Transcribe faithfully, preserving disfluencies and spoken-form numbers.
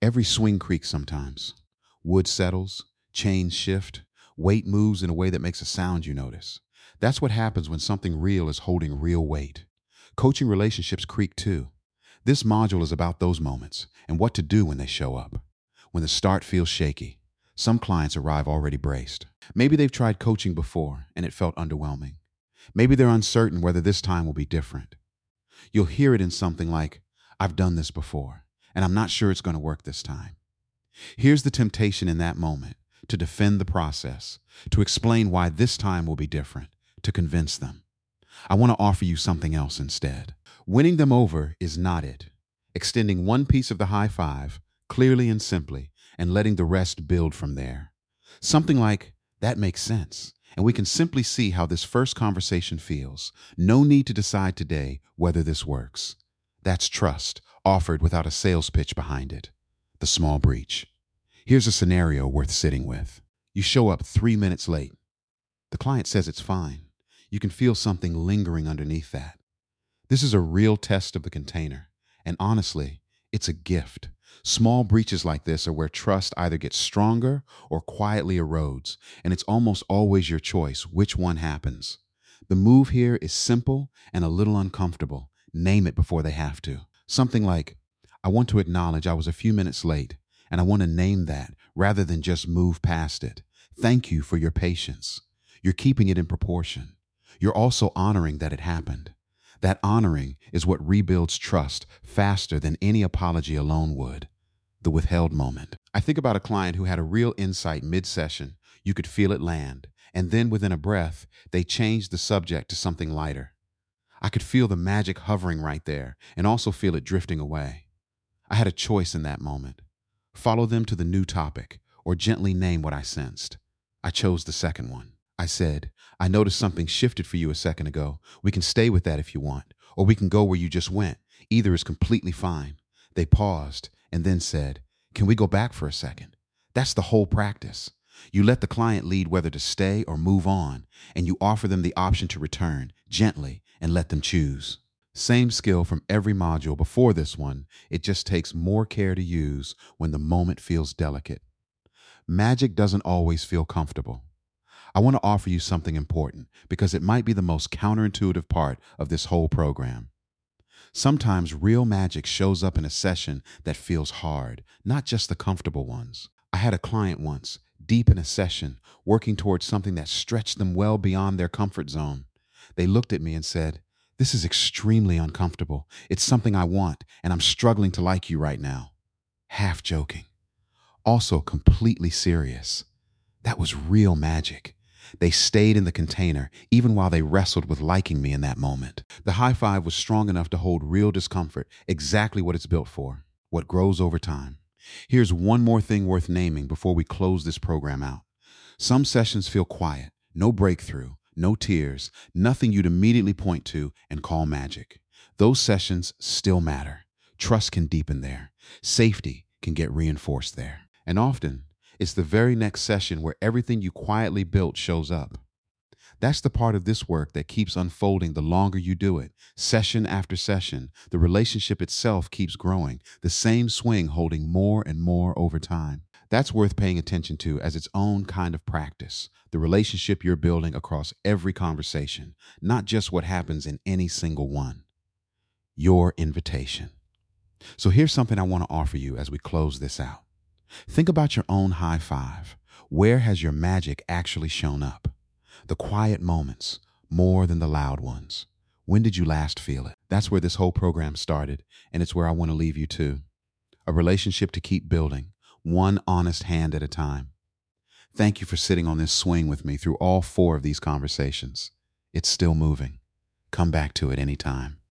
Every swing creaks sometimes. Wood settles, chains shift, weight moves in a way that makes a sound you notice. That's what happens when something real is holding real weight. Coaching relationships creak too. This module is about those moments and what to do when they show up. When the start feels shaky, some clients arrive already braced. Maybe they've tried coaching before and it felt underwhelming. Maybe they're uncertain whether this time will be different. You'll hear it in something like, "I've done this before, and I'm not sure it's going to work this time." Here's the temptation in that moment: to defend the process, to explain why this time will be different, to convince them. I want to offer you something else instead. Winning them over is not it. Extending one piece of the high five, clearly and simply, and letting the rest build from there. Something like, "That makes sense, and we can simply see how this first conversation feels. No need to decide today whether this works." That's trust, offered without a sales pitch behind it. The small breach. Here's a scenario worth sitting with. You show up three minutes late. The client says it's fine. You can feel something lingering underneath that. This is a real test of the container, and honestly, it's a gift. Small breaches like this are where trust either gets stronger or quietly erodes, and it's almost always your choice which one happens. The move here is simple and a little uncomfortable. Name it before they have to. Something like, "I want to acknowledge I was a few minutes late, and I want to name that rather than just move past it. Thank you for your patience." You're keeping it in proportion. You're also honoring that it happened. That honoring is what rebuilds trust faster than any apology alone would. The withheld moment. I think about a client who had a real insight mid-session. You could feel it land. And then within a breath, they changed the subject to something lighter. I could feel the magic hovering right there and also feel it drifting away. I had a choice in that moment. Follow them to the new topic or gently name what I sensed. I chose the second one. I said, "I noticed something shifted for you a second ago. We can stay with that if you want, or we can go where you just went. Either is completely fine." They paused and then said, "Can we go back for a second?" That's the whole practice. You let the client lead whether to stay or move on, and you offer them the option to return gently and let them choose. Same skill from every module before this one. It just takes more care to use when the moment feels delicate. Magic doesn't always feel comfortable. I want to offer you something important because it might be the most counterintuitive part of this whole program. Sometimes real magic shows up in a session that feels hard, not just the comfortable ones. I had a client once, deep in a session, working towards something that stretched them well beyond their comfort zone. They looked at me and said, "This is extremely uncomfortable. It's something I want, and I'm struggling to like you right now." Half joking. Also completely serious. That was real magic. They stayed in the container, even while they wrestled with liking me in that moment. The high five was strong enough to hold real discomfort, exactly what it's built for, what grows over time. Here's one more thing worth naming before we close this program out. Some sessions feel quiet, no breakthrough, no tears, nothing you'd immediately point to and call magic. Those sessions still matter. Trust can deepen there. Safety can get reinforced there. And often, it's the very next session where everything you quietly built shows up. That's the part of this work that keeps unfolding the longer you do it. Session after session, the relationship itself keeps growing, the same swing holding more and more over time. That's worth paying attention to as its own kind of practice, the relationship you're building across every conversation, not just what happens in any single one. Your invitation. So here's something I want to offer you as we close this out. Think about your own high five. Where has your magic actually shown up? The quiet moments, more than the loud ones. When did you last feel it? That's where this whole program started, and it's where I want to leave you too. A relationship to keep building, one honest hand at a time. Thank you for sitting on this swing with me through all four of these conversations. It's still moving. Come back to it anytime.